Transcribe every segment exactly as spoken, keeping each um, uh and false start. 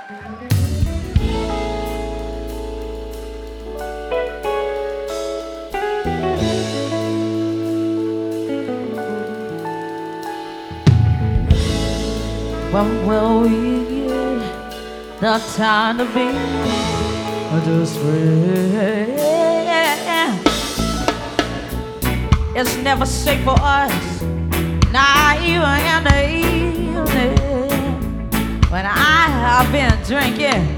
When will we get the time to be just free? It's never safe for us, not even in the evening. When I have been drinking,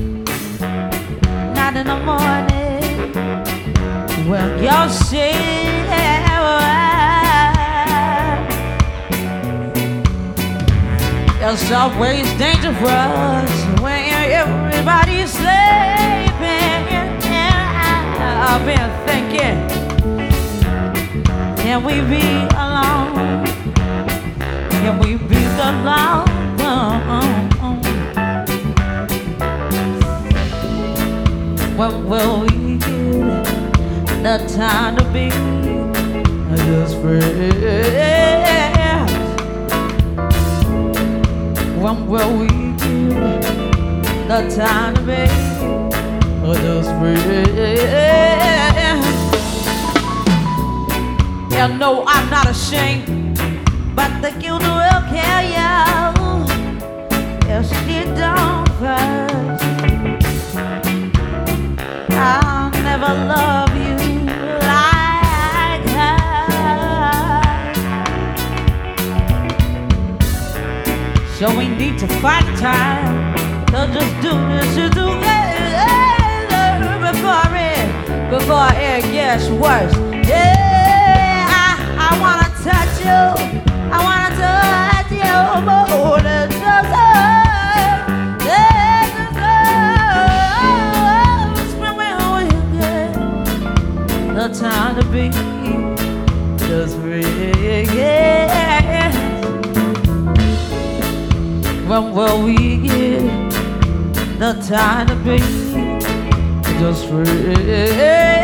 not in the morning. When you're sick, it's always dangerous when everybody's sleeping. I've been thinking, can we be alone? Can we be alone? When will we get the time to be just free? When will we get the time to be just free? Yeah, no, I'm not ashamed, but the guilt will kill you if she don't first. I'll never love you like her. So we need to find time to just do this together before it, before it gets worse. Yeah, I, I wanna touch you, I wanna touch you more than just her. The time to be just free. Yeah. When will we get the time to be just free?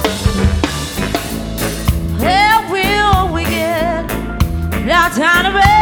Time to be